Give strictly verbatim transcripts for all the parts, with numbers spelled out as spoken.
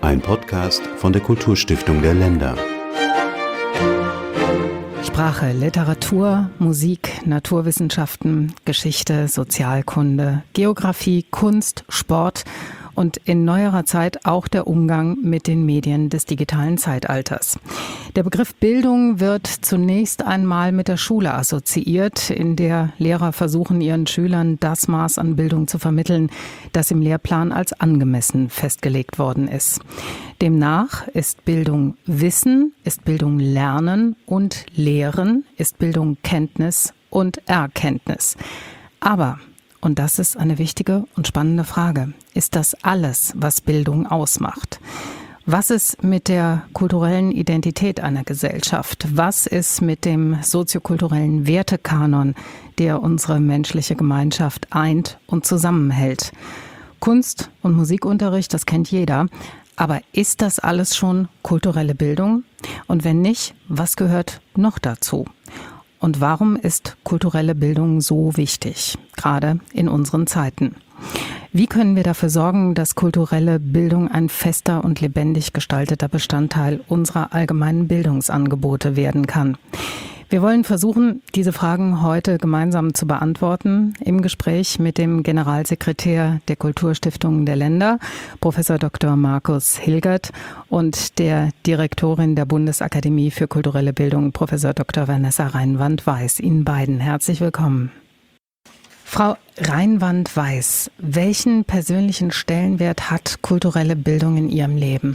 Ein Podcast von der Kulturstiftung der Länder. Sprache, Literatur, Musik, Naturwissenschaften, Geschichte, Sozialkunde, Geografie, Kunst, Sport und in neuerer Zeit auch der Umgang mit den Medien des digitalen Zeitalters. Der Begriff Bildung wird zunächst einmal mit der Schule assoziiert, in der Lehrer versuchen, ihren Schülern das Maß an Bildung zu vermitteln, das im Lehrplan als angemessen festgelegt worden ist. Demnach ist Bildung Wissen, ist Bildung Lernen und Lehren, ist Bildung Kenntnis und Erkenntnis. Aber, und das ist eine wichtige und spannende Frage, ist das alles, was Bildung ausmacht? Was ist mit der kulturellen Identität einer Gesellschaft? Was ist mit dem soziokulturellen Wertekanon, der unsere menschliche Gemeinschaft eint und zusammenhält? Kunst- und Musikunterricht, das kennt jeder. Aber ist das alles schon kulturelle Bildung? Und wenn nicht, was gehört noch dazu? Und warum ist kulturelle Bildung so wichtig, gerade in unseren Zeiten? Wie können wir dafür sorgen, dass kulturelle Bildung ein fester und lebendig gestalteter Bestandteil unserer allgemeinen Bildungsangebote werden kann? Wir wollen versuchen, diese Fragen heute gemeinsam zu beantworten im Gespräch mit dem Generalsekretär der Kulturstiftung der Länder, Professor Doktor Markus Hilgert, und der Direktorin der Bundesakademie für kulturelle Bildung, Professor Doktor Vanessa Reinwand-Weiß. Ihnen beiden herzlich willkommen. Frau Reinwand-Weiß, welchen persönlichen Stellenwert hat kulturelle Bildung in Ihrem Leben?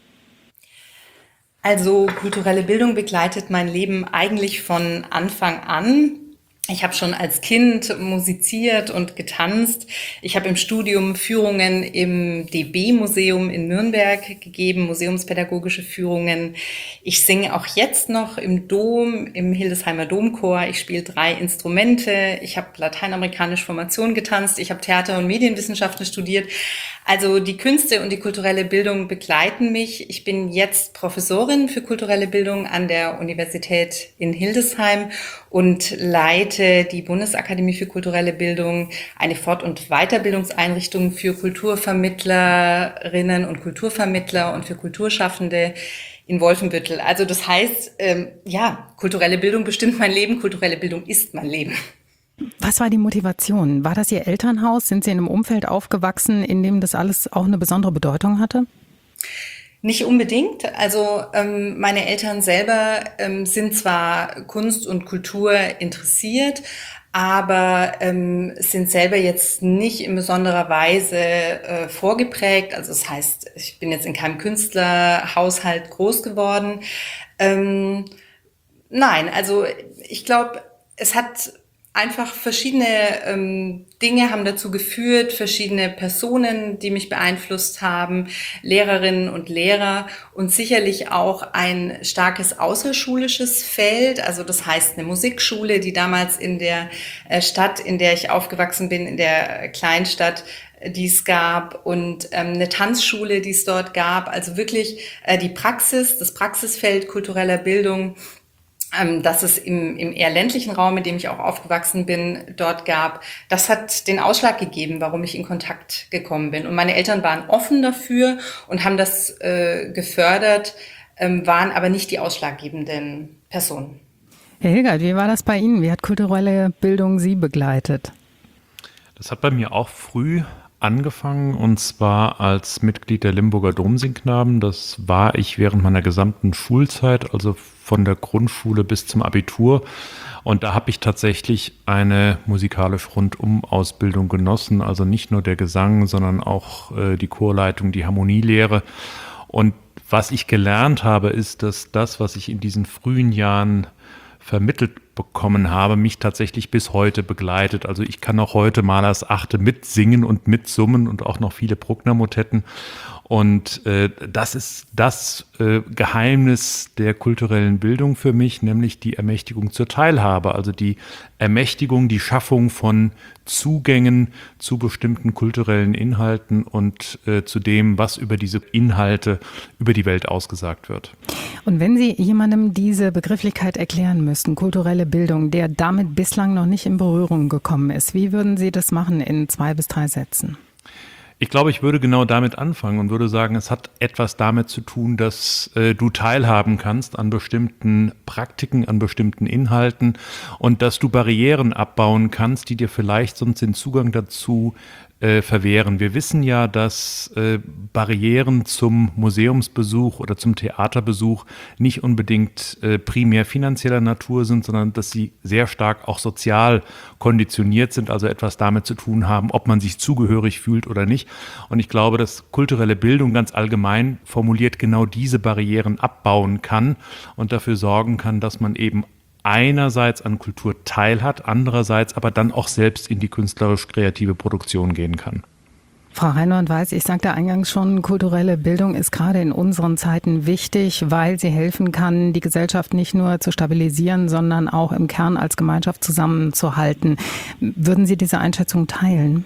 Also kulturelle Bildung begleitet mein Leben eigentlich von Anfang an. Ich habe schon als Kind musiziert und getanzt. Ich habe im Studium Führungen im D B-Museum in Nürnberg gegeben, museumspädagogische Führungen. Ich singe auch jetzt noch im Dom, im Hildesheimer Domchor. Ich spiele drei Instrumente. Ich habe lateinamerikanische Formation getanzt. Ich habe Theater- und Medienwissenschaften studiert. Also die Künste und die kulturelle Bildung begleiten mich. Ich bin jetzt Professorin für kulturelle Bildung an der Universität in Hildesheim und leite die Bundesakademie für kulturelle Bildung, eine Fort- und Weiterbildungseinrichtung für Kulturvermittlerinnen und Kulturvermittler und für Kulturschaffende in Wolfenbüttel. Also das heißt, ähm, ja, kulturelle Bildung bestimmt mein Leben, kulturelle Bildung ist mein Leben. Was war die Motivation? War das Ihr Elternhaus? Sind Sie in einem Umfeld aufgewachsen, in dem das alles auch eine besondere Bedeutung hatte? Nicht unbedingt. Also ähm, meine Eltern selber ähm, sind zwar Kunst und Kultur interessiert, aber ähm, sind selber jetzt nicht in besonderer Weise äh, vorgeprägt. Also das heißt, ich bin jetzt in keinem Künstlerhaushalt groß geworden. Ähm, nein, also ich glaube, es hat einfach verschiedene ähm, Dinge haben dazu geführt, verschiedene Personen, die mich beeinflusst haben, Lehrerinnen und Lehrer und sicherlich auch ein starkes außerschulisches Feld. Also das heißt eine Musikschule, die damals in der äh, Stadt, in der ich aufgewachsen bin, in der Kleinstadt, die es gab, und ähm, eine Tanzschule, die es dort gab. Also wirklich äh, die Praxis, das Praxisfeld kultureller Bildung, dass es im, im eher ländlichen Raum, in dem ich auch aufgewachsen bin, dort gab, das hat den Ausschlag gegeben, warum ich in Kontakt gekommen bin. Und meine Eltern waren offen dafür und haben das äh, gefördert, ähm, waren aber nicht die ausschlaggebenden Personen. Herr Hilgert, wie war das bei Ihnen? Wie hat kulturelle Bildung Sie begleitet? Das hat bei mir auch früh angefangen, und zwar als Mitglied der Limburger Domsingknaben. Das war ich während meiner gesamten Schulzeit, also von der Grundschule bis zum Abitur. Und da habe ich tatsächlich eine musikalische Rundum-Ausbildung genossen, also nicht nur der Gesang, sondern auch äh, die Chorleitung, die Harmonielehre. Und was ich gelernt habe, ist, dass das, was ich in diesen frühen Jahren vermittelt bekommen habe, mich tatsächlich bis heute begleitet. Also ich kann auch heute Mahlers Achte mitsingen und mitsummen und auch noch viele Bruckner-Motetten. Und äh, das ist das äh, Geheimnis der kulturellen Bildung für mich, nämlich die Ermächtigung zur Teilhabe, also die Ermächtigung, die Schaffung von Zugängen zu bestimmten kulturellen Inhalten und äh, zu dem, was über diese Inhalte über die Welt ausgesagt wird. Und wenn Sie jemandem diese Begrifflichkeit erklären müssten, kulturelle Bildung, der damit bislang noch nicht in Berührung gekommen ist, wie würden Sie das machen in zwei bis drei Sätzen? Ich glaube, ich würde genau damit anfangen und würde sagen, es hat etwas damit zu tun, dass äh, du teilhaben kannst an bestimmten Praktiken, an bestimmten Inhalten und dass du Barrieren abbauen kannst, die dir vielleicht sonst den Zugang dazu äh, verwehren. Wir wissen ja, dass äh, Barrieren zum Museumsbesuch oder zum Theaterbesuch nicht unbedingt äh, primär finanzieller Natur sind, sondern dass sie sehr stark auch sozial konditioniert sind, also etwas damit zu tun haben, ob man sich zugehörig fühlt oder nicht. Und ich glaube, dass kulturelle Bildung ganz allgemein formuliert genau diese Barrieren abbauen kann und dafür sorgen kann, dass man eben einerseits an Kultur teilhat, andererseits aber dann auch selbst in die künstlerisch-kreative Produktion gehen kann. Frau Reinwand-Weiß, ich sagte eingangs schon, kulturelle Bildung ist gerade in unseren Zeiten wichtig, weil sie helfen kann, die Gesellschaft nicht nur zu stabilisieren, sondern auch im Kern als Gemeinschaft zusammenzuhalten. Würden Sie diese Einschätzung teilen?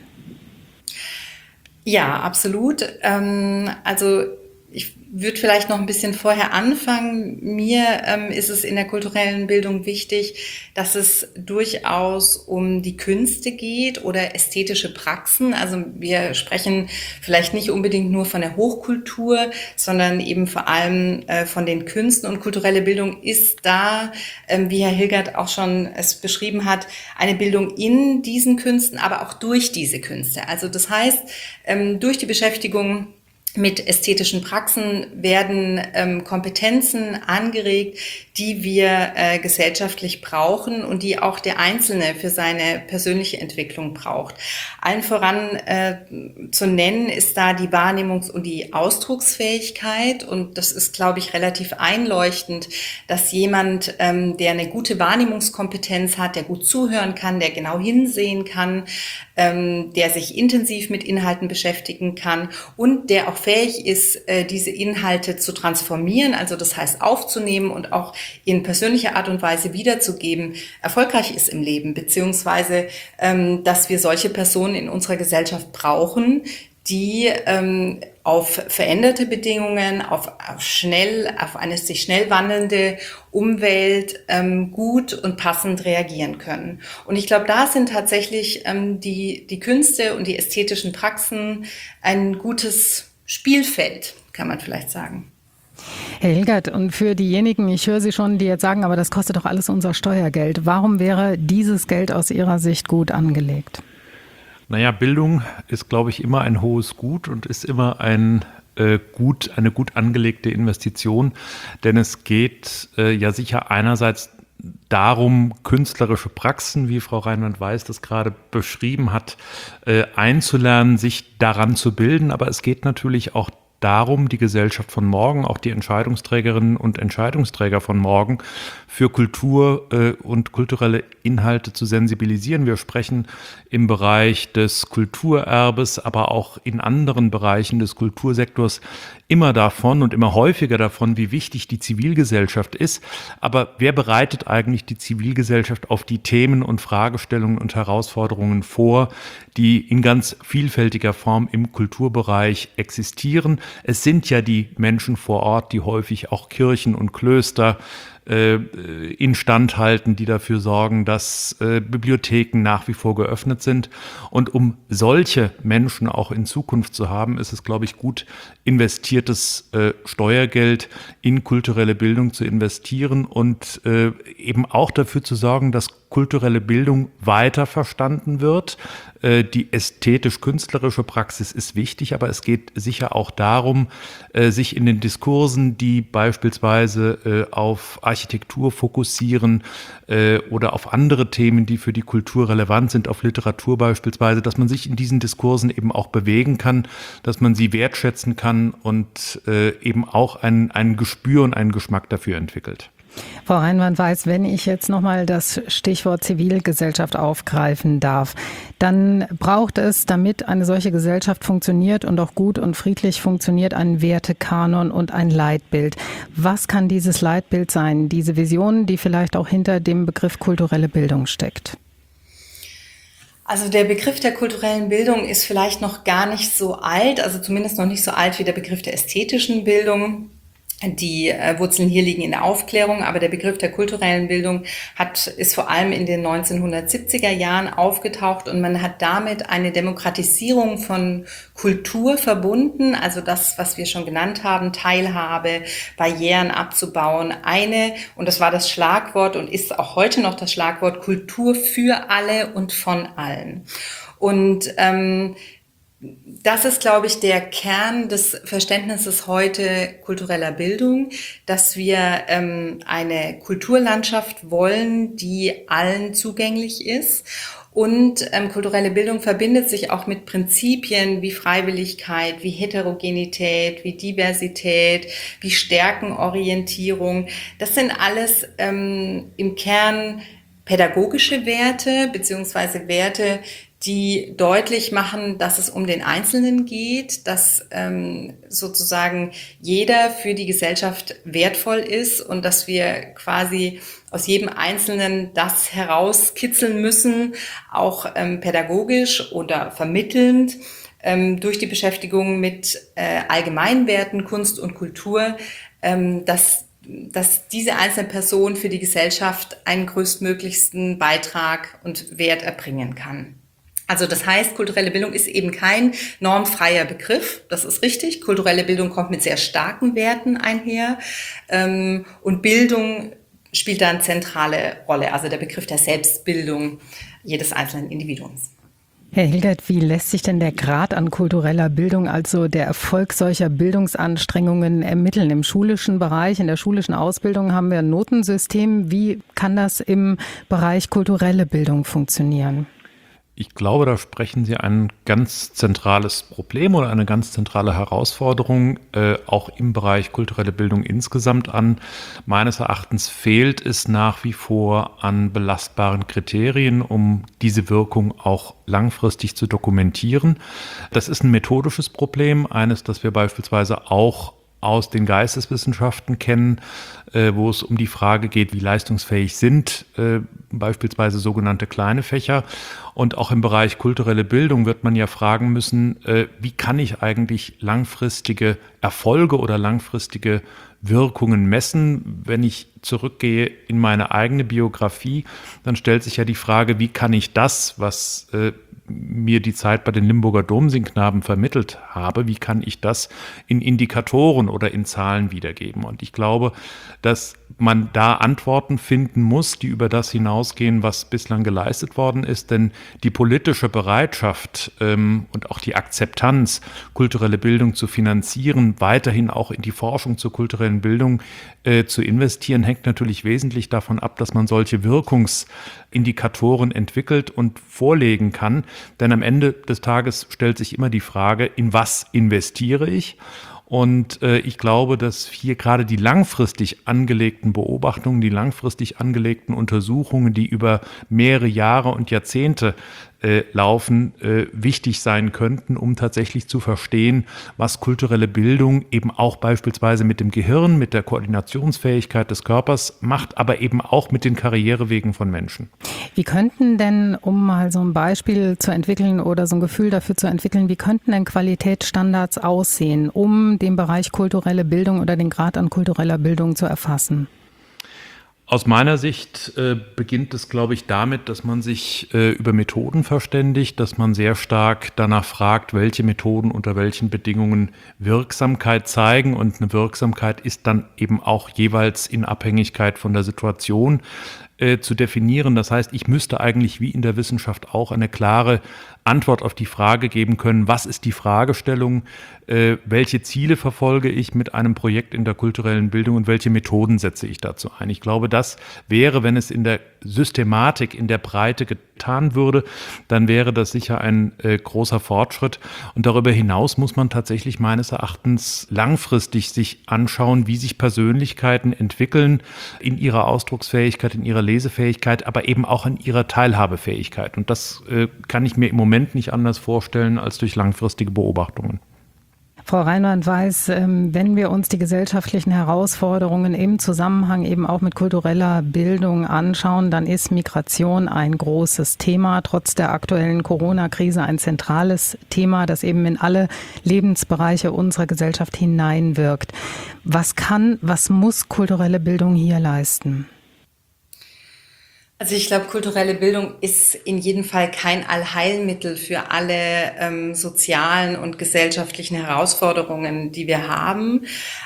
Ja, absolut. Ähm, also ich würde vielleicht noch ein bisschen vorher anfangen. Mir ähm, ist es in der kulturellen Bildung wichtig, dass es durchaus um die Künste geht oder ästhetische Praxen. Also wir sprechen vielleicht nicht unbedingt nur von der Hochkultur, sondern eben vor allem äh, von den Künsten. Und kulturelle Bildung ist da, ähm, wie Herr Hilgert auch schon es beschrieben hat, eine Bildung in diesen Künsten, aber auch durch diese Künste. Also das heißt, ähm, durch die Beschäftigung mit ästhetischen Praxen werden ähm, Kompetenzen angeregt, die wir äh, gesellschaftlich brauchen und die auch der Einzelne für seine persönliche Entwicklung braucht. Allen voran äh, zu nennen ist da die Wahrnehmungs- und die Ausdrucksfähigkeit. Und das ist, glaube ich, relativ einleuchtend, dass jemand, ähm, der eine gute Wahrnehmungskompetenz hat, der gut zuhören kann, der genau hinsehen kann, ähm, der sich intensiv mit Inhalten beschäftigen kann und der auch fähig ist, äh, diese Inhalte zu transformieren, also das heißt aufzunehmen und auch in persönlicher Art und Weise wiederzugeben, erfolgreich ist im Leben, beziehungsweise ähm, dass wir solche Personen in unserer Gesellschaft brauchen, die ähm, auf veränderte Bedingungen, auf, auf schnell, auf eine sich schnell wandelnde Umwelt ähm, gut und passend reagieren können. Und ich glaube, da sind tatsächlich ähm, die, die Künste und die ästhetischen Praxen ein gutes Spielfeld, kann man vielleicht sagen. Herr Hilgert, und für diejenigen, ich höre Sie schon, die jetzt sagen, aber das kostet doch alles unser Steuergeld. Warum wäre dieses Geld aus Ihrer Sicht gut angelegt? Naja, Bildung ist, glaube ich, immer ein hohes Gut und ist immer ein äh, gut, eine gut angelegte Investition, denn es geht äh, ja sicher einerseits darum, künstlerische Praxen, wie Frau Reinwand-Weiß das gerade beschrieben hat, äh, einzulernen, sich daran zu bilden, aber es geht natürlich auch darum, die Gesellschaft von morgen, auch die Entscheidungsträgerinnen und Entscheidungsträger von morgen für Kultur äh, und kulturelle Inhalte zu sensibilisieren. Wir sprechen im Bereich des Kulturerbes, aber auch in anderen Bereichen des Kultursektors immer davon und immer häufiger davon, wie wichtig die Zivilgesellschaft ist. Aber wer bereitet eigentlich die Zivilgesellschaft auf die Themen und Fragestellungen und Herausforderungen vor, die in ganz vielfältiger Form im Kulturbereich existieren? Es sind ja die Menschen vor Ort, die häufig auch Kirchen und Klöster äh, instand halten, die dafür sorgen, dass äh, Bibliotheken nach wie vor geöffnet sind. Und um solche Menschen auch in Zukunft zu haben, ist es, glaube ich, gut investiertes äh, Steuergeld in kulturelle Bildung zu investieren und äh, eben auch dafür zu sorgen, dass kulturelle Bildung weiter verstanden wird. Äh, die ästhetisch-künstlerische Praxis ist wichtig, aber es geht sicher auch darum, äh, sich in den Diskursen, die beispielsweise äh, auf Architektur fokussieren äh, oder auf andere Themen, die für die Kultur relevant sind, auf Literatur beispielsweise, dass man sich in diesen Diskursen eben auch bewegen kann, dass man sie wertschätzen kann und äh, eben auch ein, ein Gespür und einen Geschmack dafür entwickelt. Frau Reinwand-Weiß, wenn ich jetzt nochmal das Stichwort Zivilgesellschaft aufgreifen darf, dann braucht es, damit eine solche Gesellschaft funktioniert und auch gut und friedlich funktioniert, einen Wertekanon und ein Leitbild. Was kann dieses Leitbild sein, diese Vision, die vielleicht auch hinter dem Begriff kulturelle Bildung steckt? Also der Begriff der kulturellen Bildung ist vielleicht noch gar nicht so alt, also zumindest noch nicht so alt wie der Begriff der ästhetischen Bildung. Die äh, Wurzeln hier liegen in der Aufklärung, aber der Begriff der kulturellen Bildung hat, ist vor allem in den neunzehnhundertsiebziger Jahren aufgetaucht und man hat damit eine Demokratisierung von Kultur verbunden, also das, was wir schon genannt haben, Teilhabe, Barrieren abzubauen. Eine, und das war das Schlagwort und ist auch heute noch das Schlagwort, Kultur für alle und von allen. Und ähm, das ist, glaube ich, der Kern des Verständnisses heute kultureller Bildung, dass wir ähm, eine Kulturlandschaft wollen, die allen zugänglich ist. Und ähm, kulturelle Bildung verbindet sich auch mit Prinzipien wie Freiwilligkeit, wie Heterogenität, wie Diversität, wie Stärkenorientierung. Das sind alles ähm, im Kern pädagogische Werte beziehungsweise Werte, die deutlich machen, dass es um den Einzelnen geht, dass ähm, sozusagen jeder für die Gesellschaft wertvoll ist und dass wir quasi aus jedem Einzelnen das herauskitzeln müssen, auch ähm, pädagogisch oder vermittelnd, ähm, durch die Beschäftigung mit äh, Allgemeinwerten, Kunst und Kultur, ähm, dass dass diese einzelne Person für die Gesellschaft einen größtmöglichsten Beitrag und Wert erbringen kann. Also das heißt, kulturelle Bildung ist eben kein normfreier Begriff, das ist richtig. Kulturelle Bildung kommt mit sehr starken Werten einher ähm, und Bildung spielt da eine zentrale Rolle, also der Begriff der Selbstbildung jedes einzelnen Individuums. Herr Hilgert, wie lässt sich denn der Grad an kultureller Bildung, also der Erfolg solcher Bildungsanstrengungen ermitteln? Im schulischen Bereich, in der schulischen Ausbildung haben wir ein Notensystem. Wie kann das im Bereich kulturelle Bildung funktionieren? Ich glaube, da sprechen Sie ein ganz zentrales Problem oder eine ganz zentrale Herausforderung äh, auch im Bereich kulturelle Bildung insgesamt an. Meines Erachtens fehlt es nach wie vor an belastbaren Kriterien, um diese Wirkung auch langfristig zu dokumentieren. Das ist ein methodisches Problem, eines, das wir beispielsweise auch aus den Geisteswissenschaften kennen, äh, wo es um die Frage geht, wie leistungsfähig sind äh, beispielsweise sogenannte kleine Fächer. Und auch im Bereich kulturelle Bildung wird man ja fragen müssen, äh, wie kann ich eigentlich langfristige Erfolge oder langfristige Wirkungen messen? Wenn ich zurückgehe in meine eigene Biografie, dann stellt sich ja die Frage, wie kann ich das, was äh, mir die Zeit bei den Limburger Domsingknaben vermittelt habe, wie kann ich das in Indikatoren oder in Zahlen wiedergeben? Und ich glaube, dass man da Antworten finden muss, die über das hinausgehen, was bislang geleistet worden ist. Denn die politische Bereitschaft ähm, und auch die Akzeptanz, kulturelle Bildung zu finanzieren, weiterhin auch in die Forschung zur kulturellen Bildung äh, zu investieren, hängt natürlich wesentlich davon ab, dass man solche Wirkungsindikatoren entwickelt und vorlegen kann. Denn am Ende des Tages stellt sich immer die Frage, in was investiere ich? Und äh, ich glaube, dass hier gerade die langfristig angelegten Beobachtungen, die langfristig angelegten Untersuchungen, die über mehrere Jahre und Jahrzehnte äh, laufen, äh, wichtig sein könnten, um tatsächlich zu verstehen, was kulturelle Bildung eben auch beispielsweise mit dem Gehirn, mit der Koordinationsfähigkeit des Körpers macht, aber eben auch mit den Karrierewegen von Menschen. Wie könnten denn, um mal so ein Beispiel zu entwickeln oder so ein Gefühl dafür zu entwickeln, wie könnten denn Qualitätsstandards aussehen, um den Bereich kulturelle Bildung oder den Grad an kultureller Bildung zu erfassen? Aus meiner Sicht äh, beginnt es, glaube ich, damit, dass man sich äh, über Methoden verständigt, dass man sehr stark danach fragt, welche Methoden unter welchen Bedingungen Wirksamkeit zeigen. Und eine Wirksamkeit ist dann eben auch jeweils in Abhängigkeit von der Situation äh, zu definieren. Das heißt, ich müsste eigentlich wie in der Wissenschaft auch eine klare Antwort auf die Frage geben können, was ist die Fragestellung, äh, welche Ziele verfolge ich mit einem Projekt in der kulturellen Bildung und welche Methoden setze ich dazu ein. Ich glaube, das wäre, wenn es in der Systematik, in der Breite getan würde, dann wäre das sicher ein äh, großer Fortschritt. Und darüber hinaus muss man tatsächlich meines Erachtens langfristig sich anschauen, wie sich Persönlichkeiten entwickeln in ihrer Ausdrucksfähigkeit, in ihrer Lesefähigkeit, aber eben auch in ihrer Teilhabefähigkeit. Und das äh, kann ich mir im Moment nicht anders vorstellen als durch langfristige Beobachtungen. Frau Reinwand-Weiß, wenn wir uns die gesellschaftlichen Herausforderungen im Zusammenhang eben auch mit kultureller Bildung anschauen, dann ist Migration ein großes Thema, trotz der aktuellen Corona-Krise ein zentrales Thema, das eben in alle Lebensbereiche unserer Gesellschaft hineinwirkt. Was kann, was muss kulturelle Bildung hier leisten? Also ich glaube, kulturelle Bildung ist in jedem Fall kein Allheilmittel für alle ähm, sozialen und gesellschaftlichen Herausforderungen, die wir haben.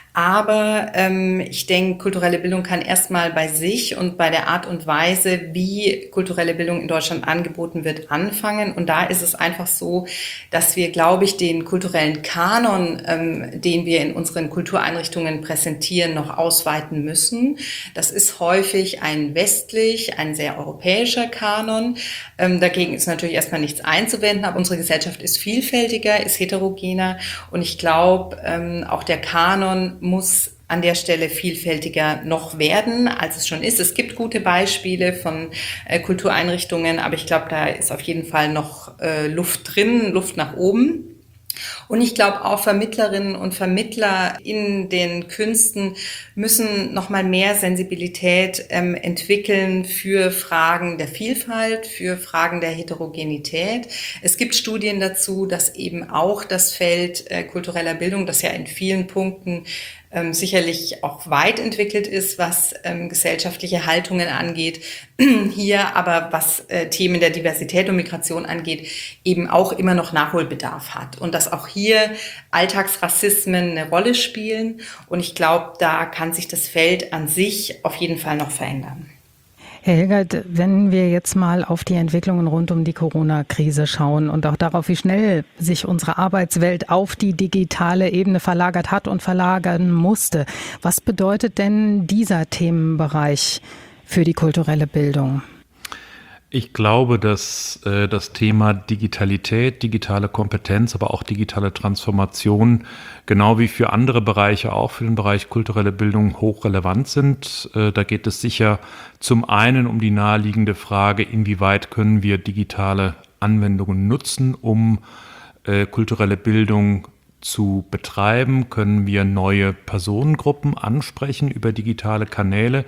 Aber ähm, ich denke, kulturelle Bildung kann erstmal bei sich und bei der Art und Weise, wie kulturelle Bildung in Deutschland angeboten wird, anfangen. Und da ist es einfach so, dass wir, glaube ich, den kulturellen Kanon, ähm, den wir in unseren Kultureinrichtungen präsentieren, noch ausweiten müssen. Das ist häufig ein westlich, ein sehr europäischer Kanon. Ähm, dagegen ist natürlich erstmal nichts einzuwenden, aber unsere Gesellschaft ist vielfältiger, ist heterogener. Und ich glaube, ähm, auch der Kanon muss an der Stelle vielfältiger noch werden, als es schon ist. Es gibt gute Beispiele von äh, Kultureinrichtungen, aber ich glaube, da ist auf jeden Fall noch äh, Luft drin, Luft nach oben. Und ich glaube, auch Vermittlerinnen und Vermittler in den Künsten müssen noch mal mehr Sensibilität ähm, entwickeln für Fragen der Vielfalt, für Fragen der Heterogenität. Es gibt Studien dazu, dass eben auch das Feld äh, kultureller Bildung, das ja in vielen Punkten ähm, sicherlich auch weit entwickelt ist, was ähm, gesellschaftliche Haltungen angeht, hier aber was äh, Themen der Diversität und Migration angeht, eben auch immer noch Nachholbedarf hat und dass auch hier Alltagsrassismen eine Rolle spielen. Und ich glaube, da kann sich das Feld an sich auf jeden Fall noch verändern. Herr Hilgert, wenn wir jetzt mal auf die Entwicklungen rund um die Corona-Krise schauen und auch darauf, wie schnell sich unsere Arbeitswelt auf die digitale Ebene verlagert hat und verlagern musste, was bedeutet denn dieser Themenbereich für die kulturelle Bildung? Ich glaube, dass äh, das Thema Digitalität, digitale Kompetenz, aber auch digitale Transformation, genau wie für andere Bereiche, auch für den Bereich kulturelle Bildung, hochrelevant sind. Äh, da geht es sicher zum einen um die naheliegende Frage, inwieweit können wir digitale Anwendungen nutzen, um äh, kulturelle Bildung zu betreiben, können wir neue Personengruppen ansprechen über digitale Kanäle.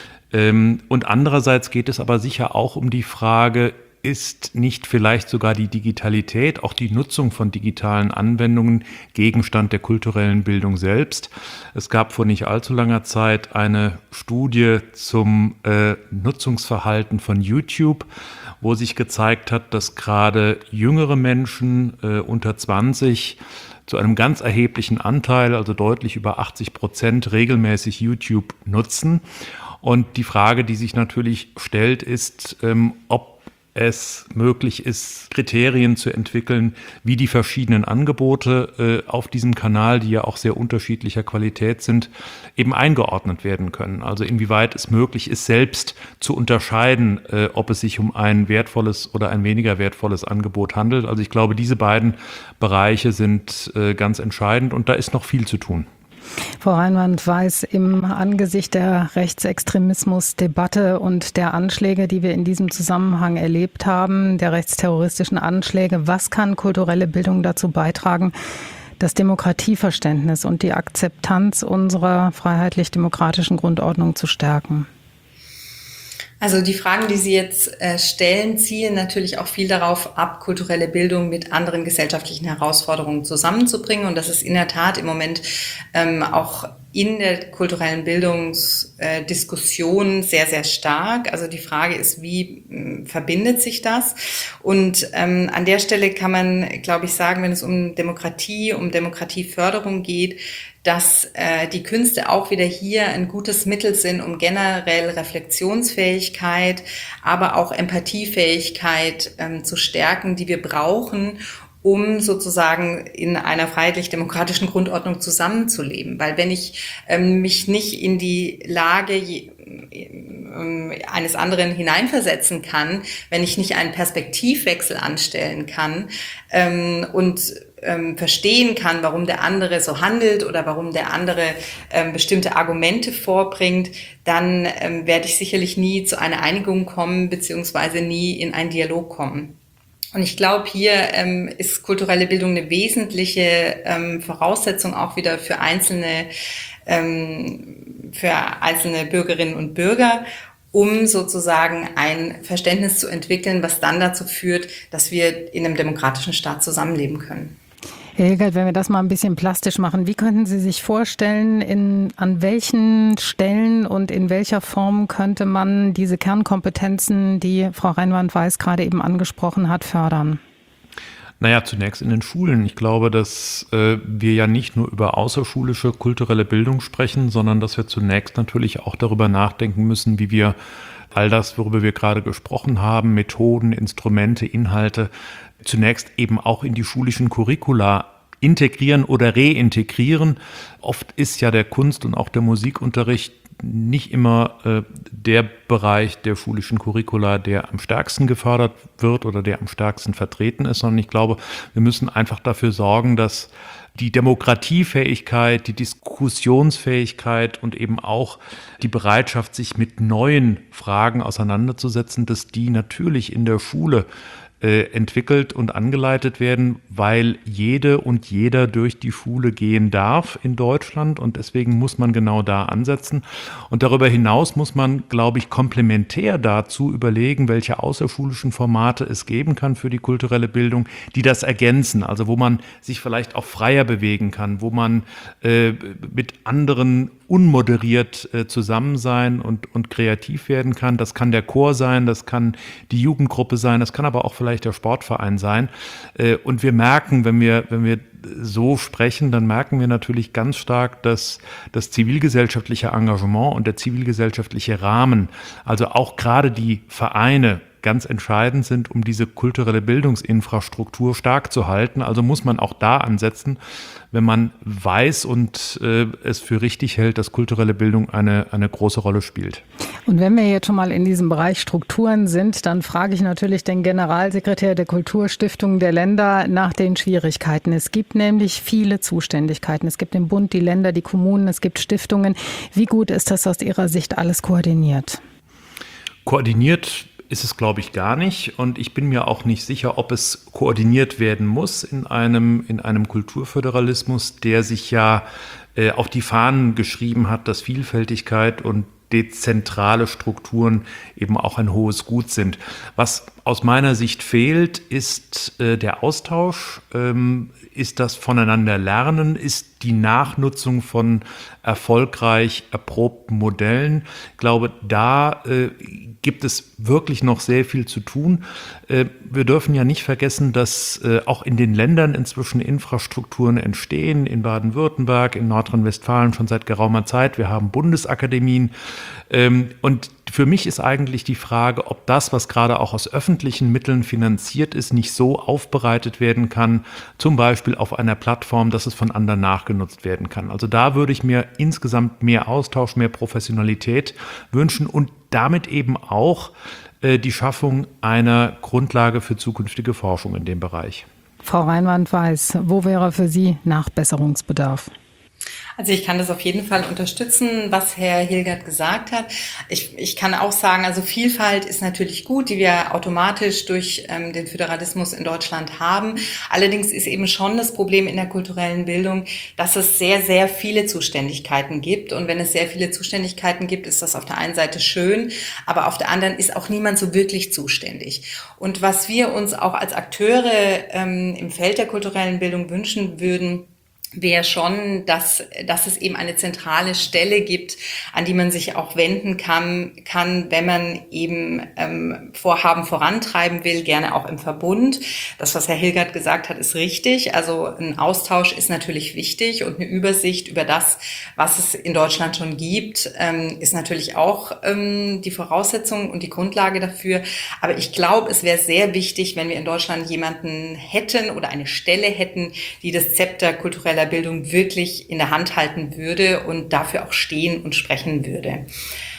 Und andererseits geht es aber sicher auch um die Frage, ist nicht vielleicht sogar die Digitalität, auch die Nutzung von digitalen Anwendungen Gegenstand der kulturellen Bildung selbst? Es gab vor nicht allzu langer Zeit eine Studie zum äh, Nutzungsverhalten von YouTube, wo sich gezeigt hat, dass gerade jüngere Menschen äh, unter zwanzig zu einem ganz erheblichen Anteil, also deutlich über achtzig Prozent, regelmäßig YouTube nutzen. Und die Frage, die sich natürlich stellt, ist, ähm, ob es möglich ist, Kriterien zu entwickeln, wie die verschiedenen Angebote äh, auf diesem Kanal, die ja auch sehr unterschiedlicher Qualität sind, eben eingeordnet werden können. Also inwieweit es möglich ist, selbst zu unterscheiden, äh, ob es sich um ein wertvolles oder ein weniger wertvolles Angebot handelt. Also ich glaube, diese beiden Bereiche sind äh, ganz entscheidend und da ist noch viel zu tun. Frau Reinwand-Weiß, im Angesicht der Rechtsextremismusdebatte und der Anschläge, die wir in diesem Zusammenhang erlebt haben, der rechtsterroristischen Anschläge, was kann kulturelle Bildung dazu beitragen, das Demokratieverständnis und die Akzeptanz unserer freiheitlich-demokratischen Grundordnung zu stärken? Also die Fragen, die Sie jetzt äh, stellen, zielen natürlich auch viel darauf ab, kulturelle Bildung mit anderen gesellschaftlichen Herausforderungen zusammenzubringen. Und das ist in der Tat im Moment ähm, auch in der kulturellen Bildungsdiskussion äh, sehr, sehr stark. Also die Frage ist, wie äh, verbindet sich das? Und ähm, an der Stelle kann man, glaube ich, sagen, wenn es um Demokratie, um Demokratieförderung geht, dass äh, die Künste auch wieder hier ein gutes Mittel sind, um generell Reflexionsfähigkeit, aber auch Empathiefähigkeit ähm, zu stärken, die wir brauchen, um sozusagen in einer freiheitlich-demokratischen Grundordnung zusammenzuleben. Weil wenn ich ähm, mich nicht in die Lage je, ähm, eines anderen hineinversetzen kann, wenn ich nicht einen Perspektivwechsel anstellen kann ähm, und ähm, verstehen kann, warum der andere so handelt oder warum der andere ähm, bestimmte Argumente vorbringt, dann ähm, werde ich sicherlich nie zu einer Einigung kommen, beziehungsweise nie in einen Dialog kommen. Und ich glaube, hier ähm, ist kulturelle Bildung eine wesentliche ähm, Voraussetzung auch wieder für einzelne, ähm, für einzelne Bürgerinnen und Bürger, um sozusagen ein Verständnis zu entwickeln, was dann dazu führt, dass wir in einem demokratischen Staat zusammenleben können. Herr Hilgert, wenn wir das mal ein bisschen plastisch machen, wie könnten Sie sich vorstellen, in, an welchen Stellen und in welcher Form könnte man diese Kernkompetenzen, die Frau Reinwand-Weiß gerade eben angesprochen hat, fördern? Naja, zunächst in den Schulen. Ich glaube, dass äh, wir ja nicht nur über außerschulische kulturelle Bildung sprechen, sondern dass wir zunächst natürlich auch darüber nachdenken müssen, wie wir all das, worüber wir gerade gesprochen haben, Methoden, Instrumente, Inhalte, zunächst eben auch in die schulischen Curricula integrieren oder reintegrieren. Oft ist ja der Kunst- und auch der Musikunterricht nicht immer äh, der Bereich der schulischen Curricula, der am stärksten gefördert wird oder der am stärksten vertreten ist, sondern ich glaube, wir müssen einfach dafür sorgen, dass die Demokratiefähigkeit, die Diskussionsfähigkeit und eben auch die Bereitschaft, sich mit neuen Fragen auseinanderzusetzen, dass die natürlich in der Schule äh, entwickelt und angeleitet werden, weil jede und jeder durch die Schule gehen darf in Deutschland und deswegen muss man genau da ansetzen. Und darüber hinaus muss man, glaube ich, komplementär dazu überlegen, welche außerschulischen Formate es geben kann für die kulturelle Bildung, die das ergänzen, also wo man sich vielleicht auch freier bewegen kann, wo man äh, mit anderen unmoderiert äh, zusammen sein und, und kreativ werden kann. Das kann der Chor sein, das kann die Jugendgruppe sein, das kann aber auch vielleicht der Sportverein sein. Äh, und wir merken, wenn wir, wenn wir so sprechen, dann merken wir natürlich ganz stark, dass das zivilgesellschaftliche Engagement und der zivilgesellschaftliche Rahmen, also auch gerade die Vereine, ganz entscheidend sind, um diese kulturelle Bildungsinfrastruktur stark zu halten. Also muss man auch da ansetzen, wenn man weiß und äh, es für richtig hält, dass kulturelle Bildung eine, eine große Rolle spielt. Und wenn wir jetzt schon mal in diesem Bereich Strukturen sind, dann frage ich natürlich den Generalsekretär der Kulturstiftung der Länder nach den Schwierigkeiten. Es gibt nämlich viele Zuständigkeiten. Es gibt den Bund, die Länder, die Kommunen, es gibt Stiftungen. Wie gut ist das aus Ihrer Sicht alles koordiniert? Koordiniert ist es, glaube ich, gar nicht. Und ich bin mir auch nicht sicher, ob es koordiniert werden muss in einem, in einem Kulturföderalismus, der sich ja äh, auf die Fahnen geschrieben hat, dass Vielfältigkeit und dezentrale Strukturen eben auch ein hohes Gut sind. Was aus meiner Sicht fehlt, ist äh, der Austausch, ähm, ist das Voneinander-Lernen, ist die Nachnutzung von erfolgreich erprobten Modellen. Ich glaube, da äh, gibt es wirklich noch sehr viel zu tun. Äh, wir dürfen ja nicht vergessen, dass äh, auch in den Ländern inzwischen Infrastrukturen entstehen, in Baden-Württemberg, in Nordrhein-Westfalen schon seit geraumer Zeit. Wir haben Bundesakademien. Ähm, und für mich ist eigentlich die Frage, ob das, was gerade auch aus öffentlichen Mitteln finanziert ist, nicht so aufbereitet werden kann, zum Beispiel auf einer Plattform, dass es von anderen nachgenutzt werden kann. Also da würde ich mir insgesamt mehr Austausch, mehr Professionalität wünschen und damit eben auch äh, die Schaffung einer Grundlage für zukünftige Forschung in dem Bereich. Frau Reinwand-Weiß, wo wäre für Sie Nachbesserungsbedarf? Also ich kann das auf jeden Fall unterstützen, was Herr Hilgert gesagt hat. Ich, ich kann auch sagen, also Vielfalt ist natürlich gut, die wir automatisch durch ähm, den Föderalismus in Deutschland haben. Allerdings ist eben schon das Problem in der kulturellen Bildung, dass es sehr, sehr viele Zuständigkeiten gibt. Und wenn es sehr viele Zuständigkeiten gibt, ist das auf der einen Seite schön, aber auf der anderen ist auch niemand so wirklich zuständig. Und was wir uns auch als Akteure ähm, im Feld der kulturellen Bildung wünschen würden, wäre schon, dass, dass es eben eine zentrale Stelle gibt, an die man sich auch wenden kann, kann, wenn man eben ähm, Vorhaben vorantreiben will, gerne auch im Verbund. Das, was Herr Hilgert gesagt hat, ist richtig. Also ein Austausch ist natürlich wichtig und eine Übersicht über das, was es in Deutschland schon gibt, ähm, ist natürlich auch ähm, die Voraussetzung und die Grundlage dafür. Aber ich glaube, es wäre sehr wichtig, wenn wir in Deutschland jemanden hätten oder eine Stelle hätten, die das Zepter kultureller Bildung wirklich in der Hand halten würde und dafür auch stehen und sprechen würde.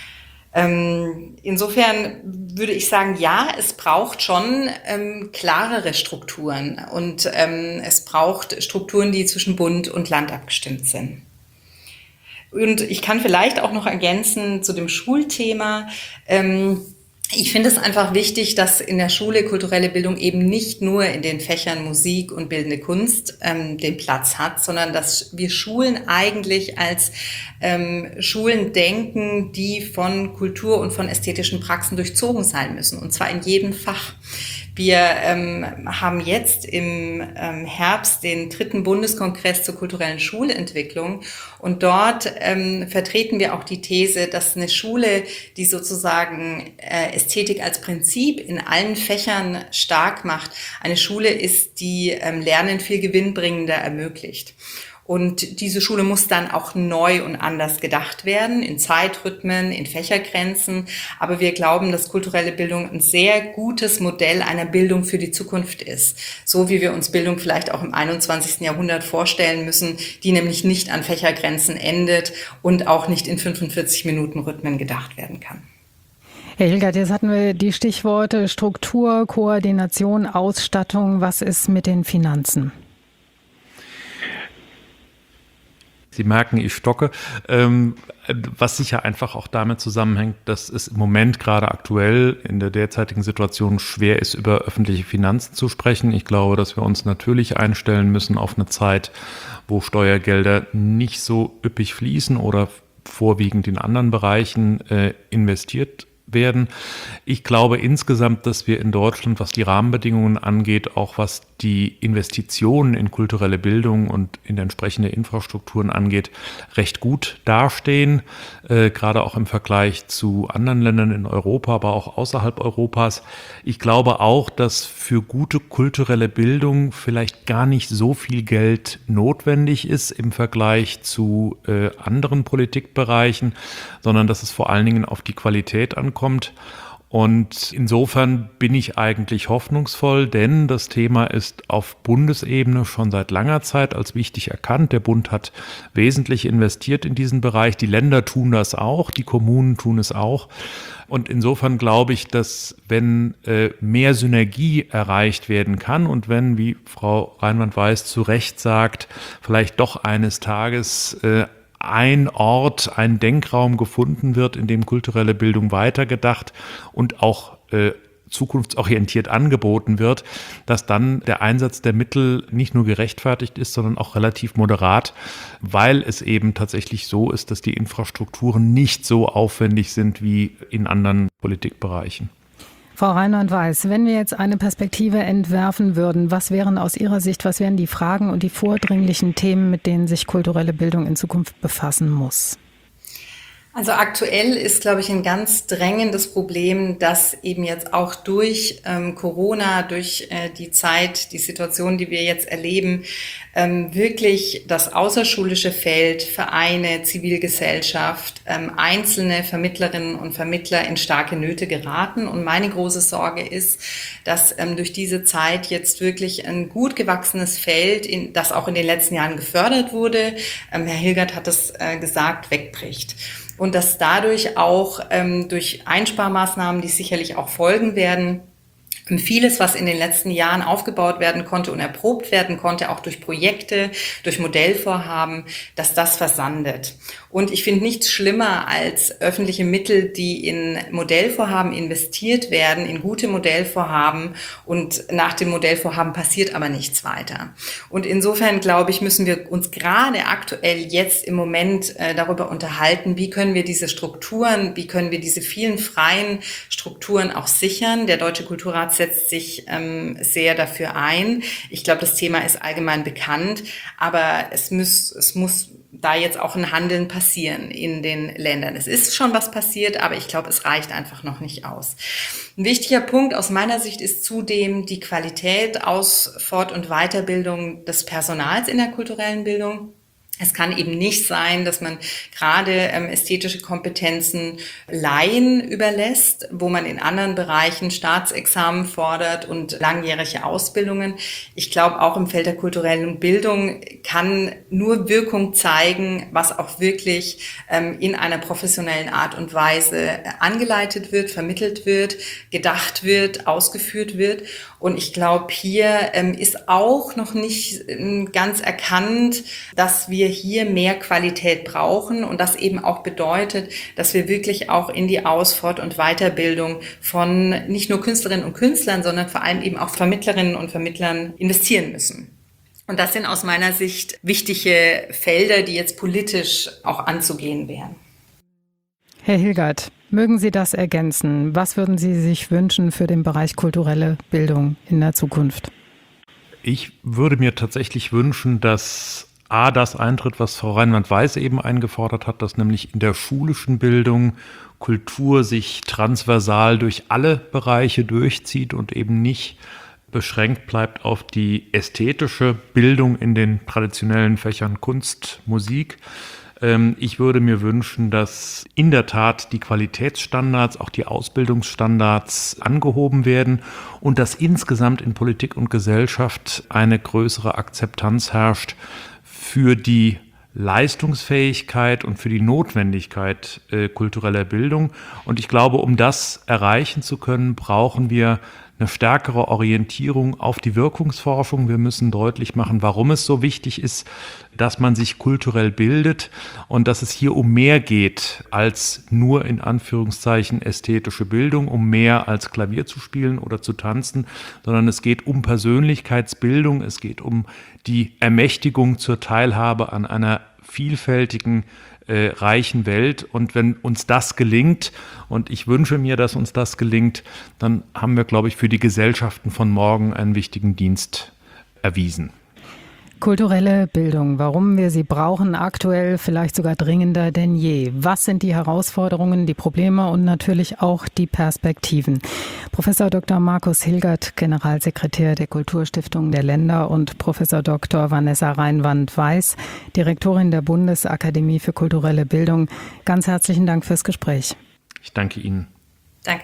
Ähm, insofern würde ich sagen, ja, es braucht schon ähm, klarere Strukturen und ähm, es braucht Strukturen, die zwischen Bund und Land abgestimmt sind. Und ich kann vielleicht auch noch ergänzen zu dem Schulthema, ähm, Ich finde es einfach wichtig, dass in der Schule kulturelle Bildung eben nicht nur in den Fächern Musik und bildende Kunst ähm, den Platz hat, sondern dass wir Schulen eigentlich als ähm, Schulen denken, die von Kultur und von ästhetischen Praxen durchzogen sein müssen, und zwar in jedem Fach. Wir ähm, haben jetzt im ähm, Herbst den dritten Bundeskongress zur kulturellen Schulentwicklung, und dort ähm, vertreten wir auch die These, dass eine Schule, die sozusagen äh, Ästhetik als Prinzip in allen Fächern stark macht, eine Schule ist, die ähm, Lernen viel gewinnbringender ermöglicht. Und diese Schule muss dann auch neu und anders gedacht werden, in Zeitrhythmen, in Fächergrenzen. Aber wir glauben, dass kulturelle Bildung ein sehr gutes Modell einer Bildung für die Zukunft ist. So wie wir uns Bildung vielleicht auch im einundzwanzigsten Jahrhundert vorstellen müssen, die nämlich nicht an Fächergrenzen endet und auch nicht in fünfundvierzig Minuten Rhythmen gedacht werden kann. Herr Hilgert, jetzt hatten wir die Stichworte Struktur, Koordination, Ausstattung. Was ist mit den Finanzen? Sie merken, ich stocke, ähm, was sicher einfach auch damit zusammenhängt, dass es im Moment gerade aktuell in der derzeitigen Situation schwer ist, über öffentliche Finanzen zu sprechen. Ich glaube, dass wir uns natürlich einstellen müssen auf eine Zeit, wo Steuergelder nicht so üppig fließen oder vorwiegend in anderen Bereichen äh, investiert werden. Ich glaube insgesamt, dass wir in Deutschland, was die Rahmenbedingungen angeht, auch was die Investitionen in kulturelle Bildung und in entsprechende Infrastrukturen angeht, recht gut dastehen, äh, gerade auch im Vergleich zu anderen Ländern in Europa, aber auch außerhalb Europas. Ich glaube auch, dass für gute kulturelle Bildung vielleicht gar nicht so viel Geld notwendig ist im Vergleich zu äh, anderen Politikbereichen, sondern dass es vor allen Dingen auf die Qualität ankommt. Kommt. Und insofern bin ich eigentlich hoffnungsvoll, denn das Thema ist auf Bundesebene schon seit langer Zeit als wichtig erkannt. Der Bund hat wesentlich investiert in diesen Bereich. Die Länder tun das auch, die Kommunen tun es auch. Und insofern glaube ich, dass wenn äh, mehr Synergie erreicht werden kann und wenn, wie Frau Reinwand-Weiß zu Recht sagt, vielleicht doch eines Tages äh, ein Ort, ein Denkraum gefunden wird, in dem kulturelle Bildung weitergedacht und auch äh, zukunftsorientiert angeboten wird, dass dann der Einsatz der Mittel nicht nur gerechtfertigt ist, sondern auch relativ moderat, weil es eben tatsächlich so ist, dass die Infrastrukturen nicht so aufwendig sind wie in anderen Politikbereichen. Frau Reinwand-Weiß, wenn wir jetzt eine Perspektive entwerfen würden, was wären aus Ihrer Sicht, was wären die Fragen und die vordringlichen Themen, mit denen sich kulturelle Bildung in Zukunft befassen muss? Also aktuell ist, glaube ich, ein ganz drängendes Problem, dass eben jetzt auch durch ähm, Corona, durch äh, die Zeit, die Situation, die wir jetzt erleben, ähm, wirklich das außerschulische Feld, Vereine, Zivilgesellschaft, ähm, einzelne Vermittlerinnen und Vermittler in starke Nöte geraten. Und meine große Sorge ist, dass ähm, durch diese Zeit jetzt wirklich ein gut gewachsenes Feld, in, das auch in den letzten Jahren gefördert wurde, ähm, Herr Hilgert hat es äh, gesagt, wegbricht. Und dass dadurch auch ähm, durch Einsparmaßnahmen, die sicherlich auch folgen werden, vieles, was in den letzten Jahren aufgebaut werden konnte und erprobt werden konnte, auch durch Projekte, durch Modellvorhaben, dass das versandet. Und ich finde nichts schlimmer als öffentliche Mittel, die in Modellvorhaben investiert werden, in gute Modellvorhaben, und nach dem Modellvorhaben passiert aber nichts weiter. Und insofern, glaube ich, müssen wir uns gerade aktuell jetzt im Moment äh, darüber unterhalten, wie können wir diese Strukturen, wie können wir diese vielen freien Strukturen auch sichern. Der Deutsche Kulturrat setzt sich ähm, sehr dafür ein. Ich glaube, das Thema ist allgemein bekannt, aber es muss, es muss da jetzt auch ein Handeln passieren in den Ländern. Es ist schon was passiert, aber ich glaube, es reicht einfach noch nicht aus. Ein wichtiger Punkt aus meiner Sicht ist zudem die Qualität aus Fort- und Weiterbildung des Personals in der kulturellen Bildung. Es kann eben nicht sein, dass man gerade ähm, ästhetische Kompetenzen Laien überlässt, wo man in anderen Bereichen Staatsexamen fordert und langjährige Ausbildungen. Ich glaube, auch im Feld der kulturellen Bildung kann nur Wirkung zeigen, was auch wirklich ähm, in einer professionellen Art und Weise angeleitet wird, vermittelt wird, gedacht wird, ausgeführt wird. Und ich glaube, hier ähm, ist auch noch nicht ähm, ganz erkannt, dass wir hier mehr Qualität brauchen und das eben auch bedeutet, dass wir wirklich auch in die Aus-, Fort- und Weiterbildung von nicht nur Künstlerinnen und Künstlern, sondern vor allem eben auch Vermittlerinnen und Vermittlern investieren müssen. Und das sind aus meiner Sicht wichtige Felder, die jetzt politisch auch anzugehen wären. Herr Hilgert, mögen Sie das ergänzen? Was würden Sie sich wünschen für den Bereich kulturelle Bildung in der Zukunft? Ich würde mir tatsächlich wünschen, dass A, das eintritt, was Frau Reinwand-Weiß eben eingefordert hat, dass nämlich in der schulischen Bildung Kultur sich transversal durch alle Bereiche durchzieht und eben nicht beschränkt bleibt auf die ästhetische Bildung in den traditionellen Fächern Kunst, Musik. Ich würde mir wünschen, dass in der Tat die Qualitätsstandards, auch die Ausbildungsstandards angehoben werden und dass insgesamt in Politik und Gesellschaft eine größere Akzeptanz herrscht für die Leistungsfähigkeit und für die Notwendigkeit äh, kultureller Bildung. Und ich glaube, um das erreichen zu können, brauchen wir eine stärkere Orientierung auf die Wirkungsforschung. Wir müssen deutlich machen, warum es so wichtig ist, dass man sich kulturell bildet und dass es hier um mehr geht als nur in Anführungszeichen ästhetische Bildung, um mehr als Klavier zu spielen oder zu tanzen, sondern es geht um Persönlichkeitsbildung, es geht um die Ermächtigung zur Teilhabe an einer vielfältigen Äh, reichen Welt. Und wenn uns das gelingt, und ich wünsche mir, dass uns das gelingt, dann haben wir, glaube ich, für die Gesellschaften von morgen einen wichtigen Dienst erwiesen. Kulturelle Bildung, warum wir sie brauchen, aktuell vielleicht sogar dringender denn je. Was sind die Herausforderungen, die Probleme und natürlich auch die Perspektiven? Professor Doktor Markus Hilgert, Generalsekretär der Kulturstiftung der Länder, und Professor Doktor Vanessa Reinwand-Weiß, Direktorin der Bundesakademie für kulturelle Bildung. Ganz herzlichen Dank fürs Gespräch. Ich danke Ihnen. Danke.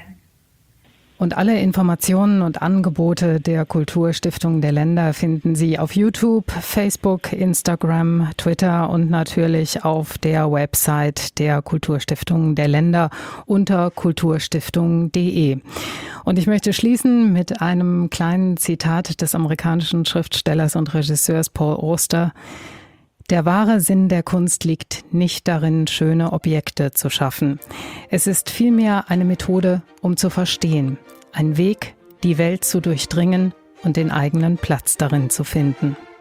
Und alle Informationen und Angebote der Kulturstiftung der Länder finden Sie auf YouTube, Facebook, Instagram, Twitter und natürlich auf der Website der Kulturstiftung der Länder unter kulturstiftung punkt de. Und ich möchte schließen mit einem kleinen Zitat des amerikanischen Schriftstellers und Regisseurs Paul Auster. Der wahre Sinn der Kunst liegt nicht darin, schöne Objekte zu schaffen. Es ist vielmehr eine Methode, um zu verstehen, ein Weg, die Welt zu durchdringen und den eigenen Platz darin zu finden.